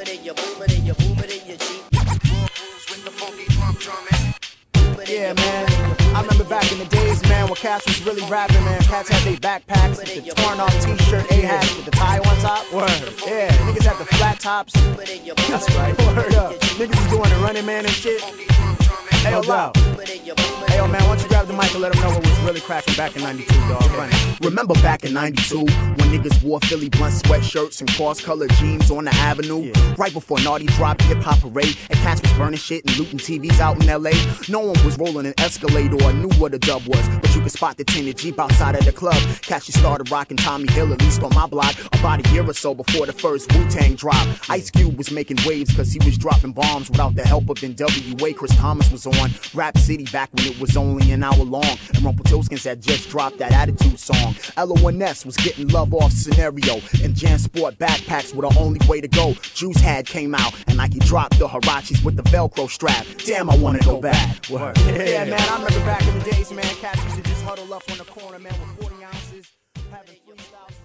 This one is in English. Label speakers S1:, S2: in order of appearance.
S1: it in your, boom it in your, boom it in your Jeep.
S2: With the funky drum drumming.
S3: Yeah, man. I remember back in the days, man, when cats was really rapping, man. Cats had their backpacks with the torn off t-shirt, A-hats with the tie on top. Word. Yeah, niggas had the flat tops. That's right. Word up. Niggas was doing the Running Man and shit. Hey, yo, loud. Hey, yo, man, why don't you grab the mic and let them know what was really cracking back in 92, dog. Funny.
S4: Remember back in 92 when niggas wore Philly blunt sweatshirts and cross-colored jeans on the avenue?
S3: Yeah.
S4: Right before Naughty dropped Hip Hop Parade and cats was burning shit and looting TVs out in LA. No one was rolling an Escalade or knew what a dub was, but you could spot the tinted Jeep outside of the club. Cats just started rocking Tommy Hill, at least on my block, about a year or so before the first Wu-Tang drop. Ice Cube was making waves cause he was dropping bombs without the help of NWA. Chris Thomas was on Rap City back when it was only an hour long, and Rumpelstiltskins had just dropped that Attitude song. LONS was getting love off Scenario, and Jan Sport backpacks were the only way to go. Juice had came out, and Nike dropped the Huaraches with the Velcro strap. Damn, I wanna go back.
S3: Word. Yeah, man, I remember back in the days, man, cats used to just huddle up on the corner, man, with 40 ounces, having freestyles.